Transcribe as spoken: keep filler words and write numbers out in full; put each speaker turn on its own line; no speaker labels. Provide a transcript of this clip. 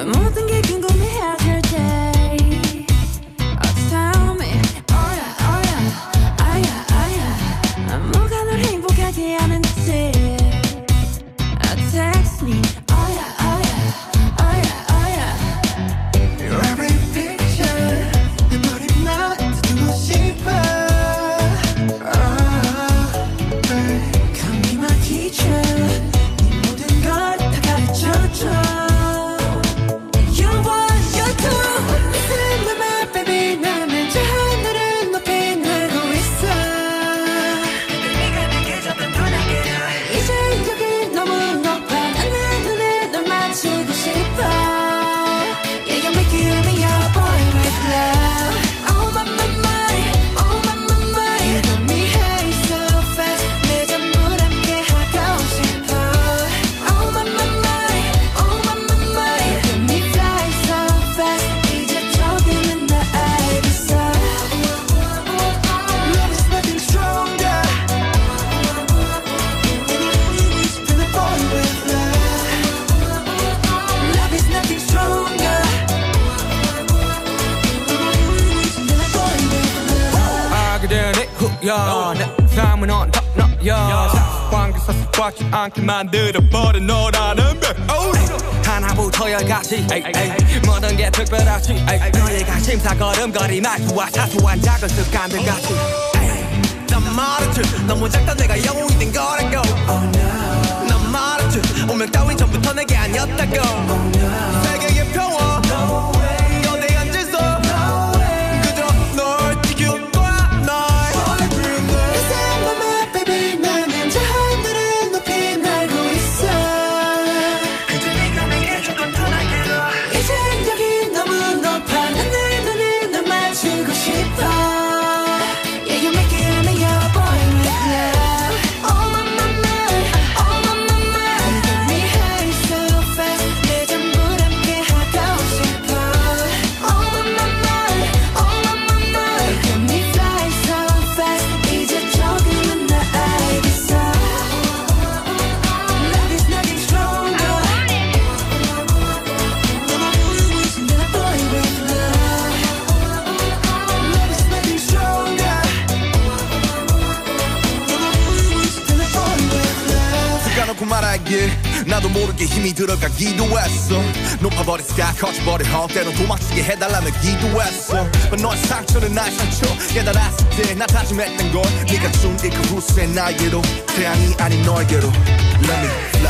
모든 게 궁금해하실 때 oh, tell me oh yeah oh yeah ah yeah ah yeah 뭐가 널 행복하게 하는지 oh, text me oh yeah oh yeah oh yeah oh yeah
Your every picture 내 머리만 듣고 싶어 oh, babe
Call me my teacher 네 모든 걸 다 가르쳐줘
야, 내 삶은 on top 너야 관계사 습관치 않게 만들어버린 너라는 배 하나부터 열까지 모든 게 특별하지 너의 관심사 걸음걸이 말투와 사소한 작은 습관들 같이 난 말했지 너무 작다 내가 영웅이 된 거라고 oh, no. 난 말했지 운명 따윈 전부터 내게 아니었다고 oh, no. 세계의 평화 no 너내 앉아서 no 그저 널 지켜
말하길 나도 모르게 힘이 들어가기도 했어 높아버린 sky 커져버린 헛 때론 도망치게 해달라며 기도했어 But 너의 상처는 나의 상처 깨달았을 때 나 다짐했던 걸 네가 준 이 그 후세 나에게로 태양이 아닌 너에게로 Let me